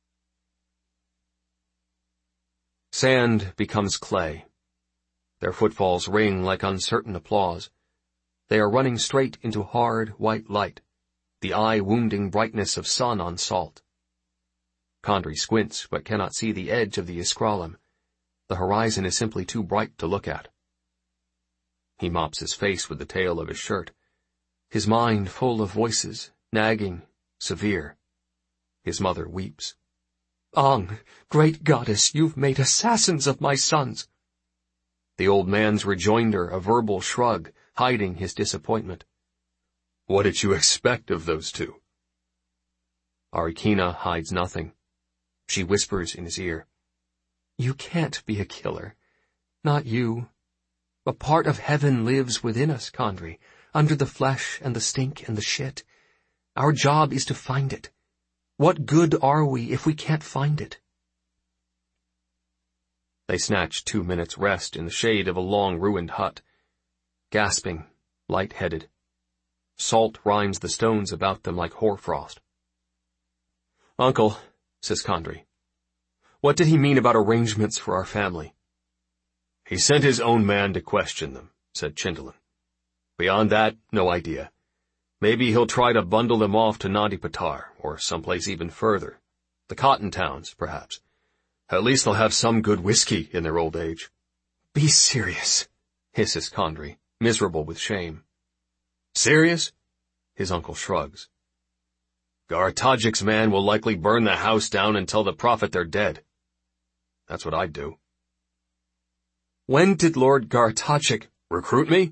Speaker 1: Sand becomes clay. Their footfalls ring like uncertain applause. They are running straight into hard, white light, the eye-wounding brightness of sun on salt. Condrey squints, but cannot see the edge of the Iskralem. The horizon is simply too bright to look at. He mops his face with the tail of his shirt, his mind full of voices, nagging, severe. His mother weeps. Ang, great goddess, you've made assassins of my sons. The old man's rejoinder a verbal shrug, hiding his disappointment. What did you expect of those two? Arikina hides nothing. She whispers in his ear. You can't be a killer. Not you. A part of heaven lives within us, Condrey, under the flesh and the stink and the shit. Our job is to find it. What good are we if we can't find it? They snatch two minutes' rest in the shade of a long ruined hut. Gasping, light-headed. Salt rinds the stones about them like hoarfrost. Uncle, says Condrey, what did he mean about arrangements for our family? He sent his own man to question them, said Chindalin. Beyond that, no idea. Maybe he'll try to bundle them off to Nadi Patar, or someplace even further. The cotton towns, perhaps. At least they'll have some good whiskey in their old age. Be serious, hisses Condrey, miserable with shame. Serious? His uncle shrugs. Gartajik's man will likely burn the house down and tell the prophet they're dead. That's what I'd do. When did Lord Gartajik recruit me?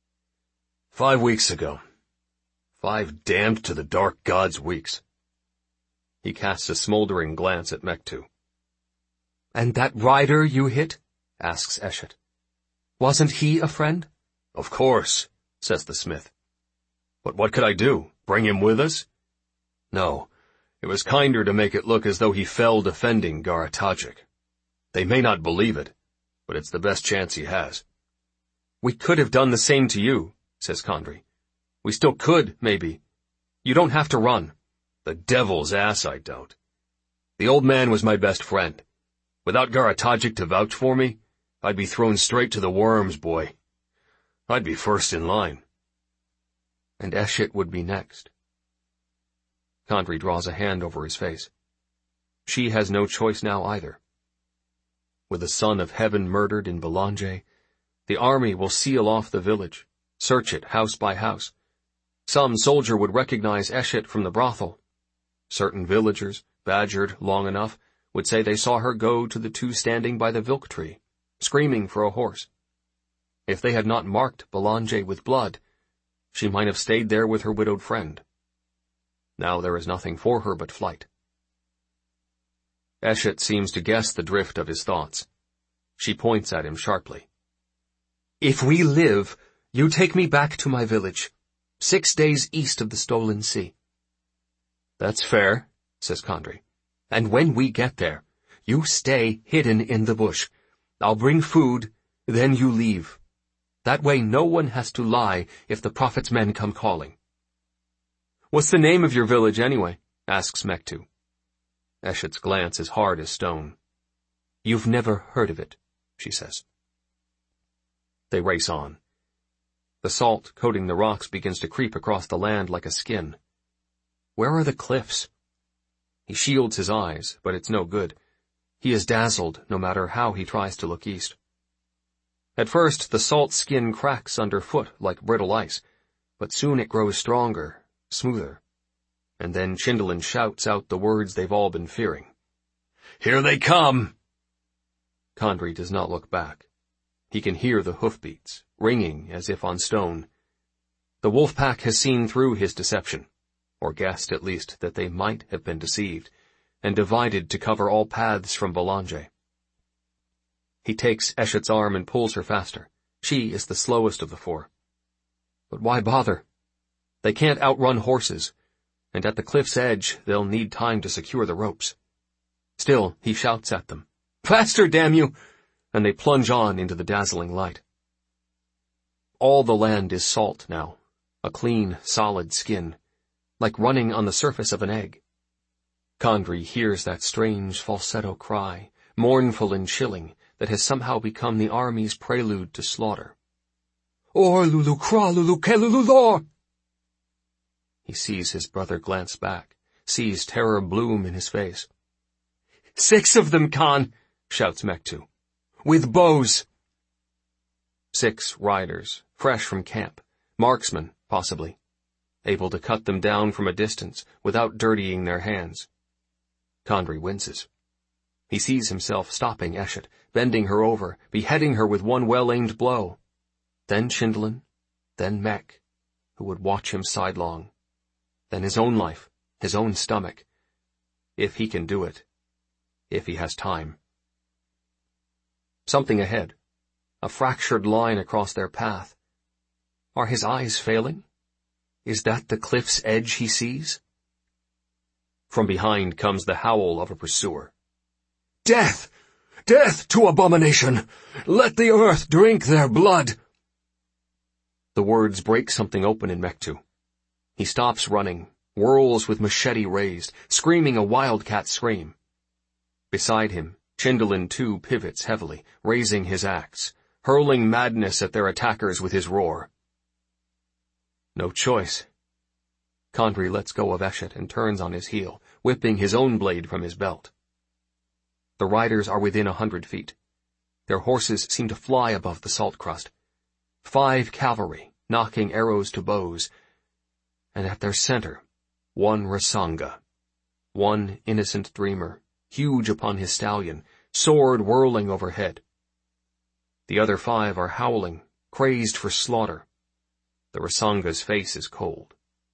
Speaker 1: Five weeks ago. Five damned to the dark gods' weeks. He casts a smoldering glance at Mektu. And that rider you hit? Asks Eshet. Wasn't he a friend? Of course, says the smith. But what could I do? Bring him with us? No, it was kinder to make it look as though he fell defending Gartajik. They may not believe it, but it's the best chance he has. We could have done the same to you, says Condrey. We still could, maybe. You don't have to run. The devil's ass I don't. The old man was my best friend. Without Gartajik to vouch for me, I'd be thrown straight to the worms, boy. I'd be first in line. And Eshet would be next. Condrey draws a hand over his face. She has no choice now either. With the son of heaven murdered in Belanje, the army will seal off the village, search it house by house. Some soldier would recognize Eshet from the brothel. Certain villagers, badgered long enough, would say they saw her go to the two standing by the vilk tree, screaming for a horse. If they had not marked Belanje with blood, she might have stayed there with her widowed friend. Now there is nothing for her but flight. Eshet seems to guess the drift of his thoughts. She points at him sharply. If we live, you take me back to my village, six days east of the Stolen Sea. That's fair, says Condrey. And when we get there, you stay hidden in the bush. I'll bring food, then you leave. That way no one has to lie if the prophet's men come calling. What's the name of your village, anyway? Asks Mektu. Eshet's glance is hard as stone. You've never heard of it, she says. They race on. The salt coating the rocks begins to creep across the land like a skin. Where are the cliffs? He shields his eyes, but it's no good. He is dazzled no matter how he tries to look east. At first, the salt skin cracks underfoot like brittle ice, but soon it grows stronger, smoother. And then Chindalin shouts out the words they've all been fearing. Here they come! Kandri does not look back. He can hear the hoofbeats, ringing as if on stone. The wolf pack has seen through his deception, or guessed at least that they might have been deceived, and divided to cover all paths from Bolanje. He takes Eshet's arm and pulls her faster. She is the slowest of the four. But why bother? They can't outrun horses, and at the cliff's edge they'll need time to secure the ropes. Still, he shouts at them, "Faster, damn you!" and they plunge on into the dazzling light. All the land is salt now, a clean, solid skin, like running on the surface of an egg. Kandri hears that strange falsetto cry, mournful and chilling, that has somehow become the army's prelude to slaughter. Or lulu kra lulu kelululor! He sees his brother glance back, sees terror bloom in his face. "Six of them, Khan!" shouts Mektu. "With bows!" Six riders, fresh from camp, marksmen, possibly, able to cut them down from a distance without dirtying their hands. Kandri winces. He sees himself stopping Eshet, bending her over, beheading her with one well-aimed blow. Then Chindlin, then Mek, who would watch him sidelong. Then his own life, his own stomach. If he can do it. If he has time. Something ahead. A fractured line across their path. Are his eyes failing? Is that the cliff's edge he sees? From behind comes the howl of a pursuer. "Death! Death to abomination! Let the earth drink their blood!" The words break something open in Mektu. He stops running, whirls with machete raised, screaming a wildcat scream. Beside him, Chindlin too pivots heavily, raising his axe, hurling madness at their attackers with his roar. No choice. Kandri lets go of Eshet and turns on his heel, whipping his own blade from his belt. The riders are within a hundred feet. Their horses seem to fly above the salt crust. Five cavalry, knocking arrows to bows, and at their center, one Rasanga, one innocent dreamer, huge upon his stallion, sword whirling overhead. The other five are howling, crazed for slaughter. The Rasanga's face is cold.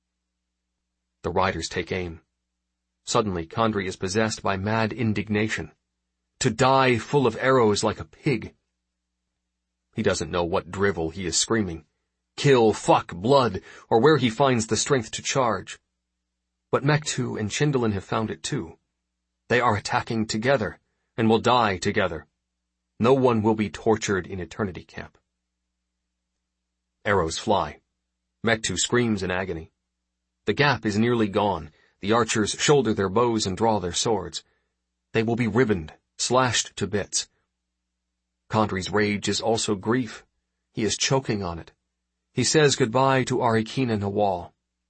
Speaker 1: The riders take aim. Suddenly, Kandri is possessed by mad indignation. To die full of arrows like a pig. He doesn't know what drivel he is screaming. Kill, fuck, blood, or where he finds the strength to charge. But Mektu and Chindlin have found it too. They are attacking together, and will die together. No one will be tortured in eternity camp. Arrows fly. Mektu screams in agony. The gap is nearly gone. The archers shoulder their bows and draw their swords. They will be ribboned, slashed to bits. Kandri's rage is also grief. He is choking on it. He says goodbye to Arikina Nawal.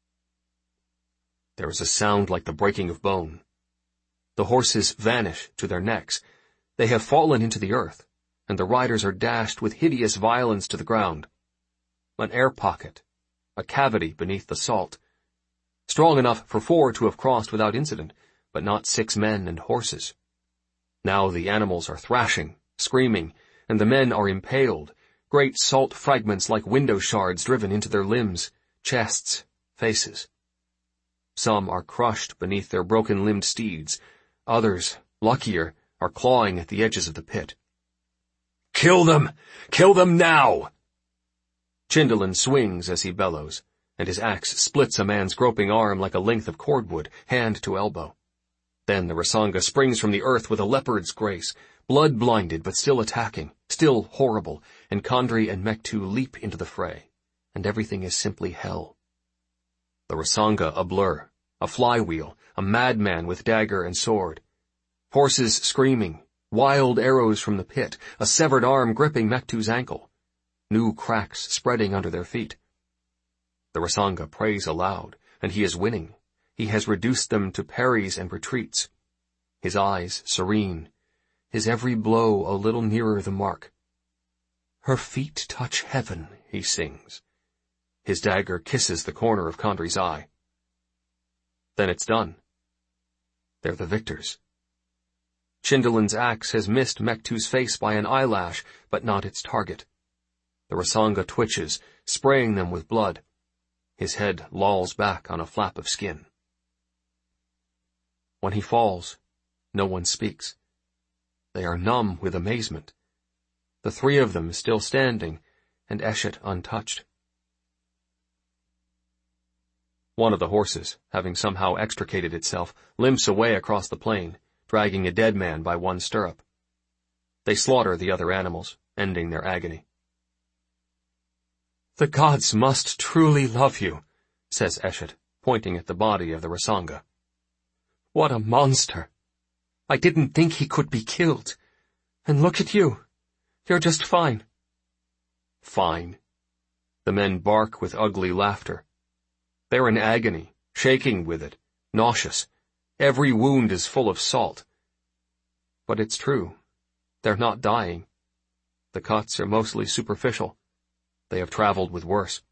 Speaker 1: There is a sound like the breaking of bone. The horses vanish to their necks. They have fallen into the earth, and the riders are dashed with hideous violence to the ground. An air pocket, a cavity beneath the salt. Strong enough for four to have crossed without incident, but not six men and horses. Now the animals are thrashing, screaming, and the men are impaled, great salt fragments like window shards driven into their limbs, chests, faces. Some are crushed beneath their broken-limbed steeds. Others, luckier, are clawing at the edges of the pit. "Kill them! Kill them now!" Chindlin swings as he bellows, and his axe splits a man's groping arm like a length of cordwood, hand to elbow. Then the Rasanga springs from the earth with a leopard's grace, blood-blinded but still attacking, still horrible, and Kandri and Mektu leap into the fray, and everything is simply hell. The Rasanga a blur, a flywheel, a madman with dagger and sword. Horses screaming, wild arrows from the pit, a severed arm gripping Mektu's ankle. New cracks spreading under their feet. The Rasanga prays aloud, and he is winning. He has reduced them to parries and retreats. His eyes serene, his every blow a little nearer the mark. "Her feet touch heaven," he sings. His dagger kisses the corner of Kandri's eye. Then it's done. They're the victors. Chindalin's axe has missed Mektu's face by an eyelash, but not its target. The Rasanga twitches, spraying them with blood. His head lolls back on a flap of skin. When he falls, no one speaks. They are numb with amazement. The three of them still standing, and Eshet untouched. One of the horses, having somehow extricated itself, limps away across the plain, dragging a dead man by one stirrup. They slaughter the other animals, ending their agony. "The gods must truly love you," says Eshet, pointing at the body of the Rasanga. "What a monster! I didn't think he could be killed. And look at you. You're just fine." Fine. The men bark with ugly laughter. They're in agony, shaking with it, nauseous. Every wound is full of salt. But it's true. They're not dying. The cuts are mostly superficial. They have traveled with worse.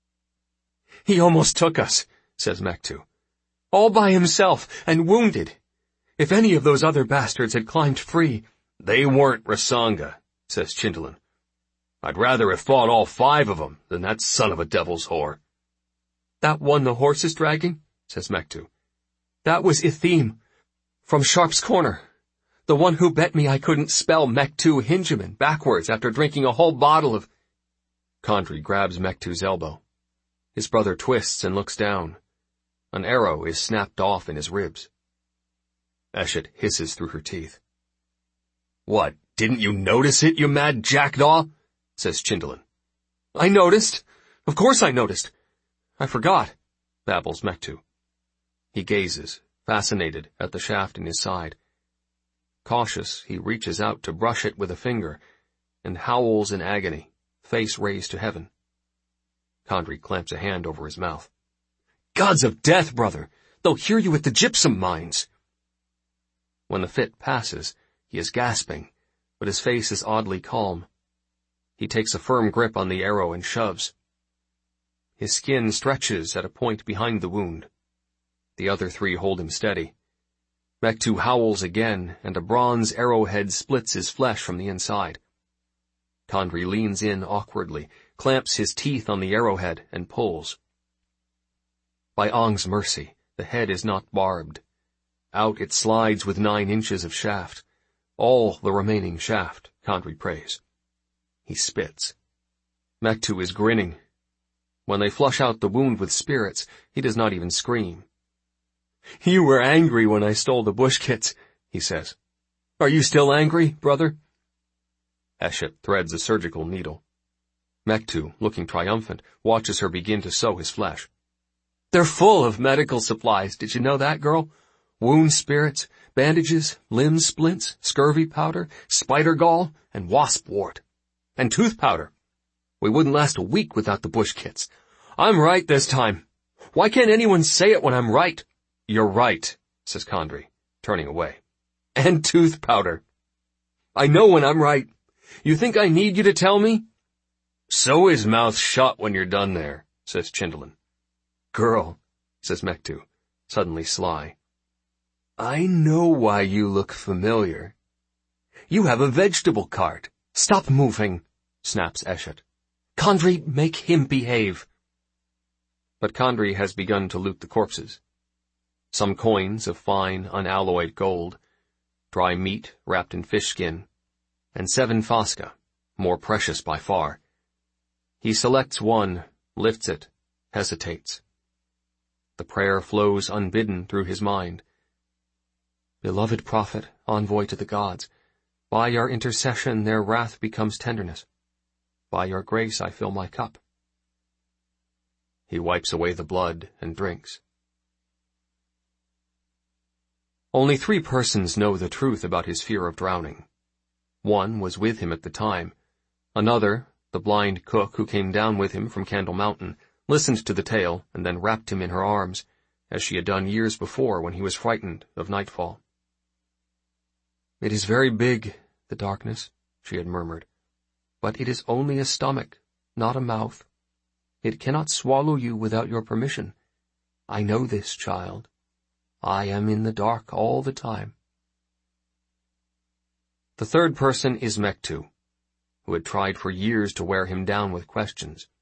Speaker 1: "He almost took us," says Mektu. "All by himself, and wounded. If any of those other bastards had climbed free—"
Speaker 2: "They weren't Rasanga," says Chindalin. "I'd rather have fought all five of them than that son of a devil's whore."
Speaker 1: "That one the horse is dragging," says Mektu. "That was Ithim, from Sharp's Corner, the one who bet me I couldn't spell Mektu Hinjamin backwards after drinking a whole bottle of—" Kandri grabs Mektu's elbow. His brother twists and looks down. An arrow is snapped off in his ribs. Eshet hisses through her teeth.
Speaker 2: "What, didn't you notice it, you mad jackdaw?" says Chindalin.
Speaker 1: "I noticed. Of course I noticed. I forgot," babbles Mektu. He gazes, fascinated, at the shaft in his side. Cautious, he reaches out to brush it with a finger, and howls in agony, face raised to heaven. Kandri clamps a hand over his mouth. "Gods of death, brother! They'll hear you at the gypsum mines!" When the fit passes, he is gasping, but his face is oddly calm. He takes a firm grip on the arrow and shoves. His skin stretches at a point behind the wound. The other three hold him steady. Mektu howls again, and a bronze arrowhead splits his flesh from the inside. Kandri leans in awkwardly, clamps his teeth on the arrowhead, and pulls. By Ong's mercy, the head is not barbed. Out it slides with nine inches of shaft. All the remaining shaft, Kandri prays. He spits. Mektu is grinning. When they flush out the wound with spirits, he does not even scream. "You were angry when I stole the bush kits," he says. "Are you still angry, brother?" Eshet threads a surgical needle. Mektu, looking triumphant, watches her begin to sew his flesh. "They're full of medical supplies, did you know that, girl? Wound spirits, bandages, limb splints, scurvy powder, spider gall, and wasp wart. And tooth powder. We wouldn't last a week without the bush kits. I'm right this time. Why can't anyone say it when I'm right?"
Speaker 2: "You're right," says Kandri, turning away.
Speaker 1: "And tooth powder. I know when I'm right. You think I need you to tell me?"
Speaker 2: "Sew his mouth shut when you're done there," says Chindalin.
Speaker 1: "Girl," says Mektu, suddenly sly. "I know why you look familiar. You have a vegetable cart. Stop moving," snaps Eshet. "Kandri, make him behave." But Kandri has begun to loot the corpses. Some coins of fine, unalloyed gold, dry meat wrapped in fish skin, and seven fasca, more precious by far. He selects one, lifts it, hesitates. The prayer flows unbidden through his mind. "Beloved prophet, envoy to the gods, by your intercession their wrath becomes tenderness. By your grace I fill my cup." He wipes away the blood and drinks. Only three persons know the truth about his fear of drowning. One was with him at the time. Another, the blind cook who came down with him from Candle Mountain, listened to the tale and then wrapped him in her arms, as she had done years before when he was frightened of nightfall. "It is very big, the darkness," she had murmured, "but it is only a stomach, not a mouth. It cannot swallow you without your permission. I know this, child. I am in the dark all the time." The third person is Mektu, who had tried for years to wear him down with questions.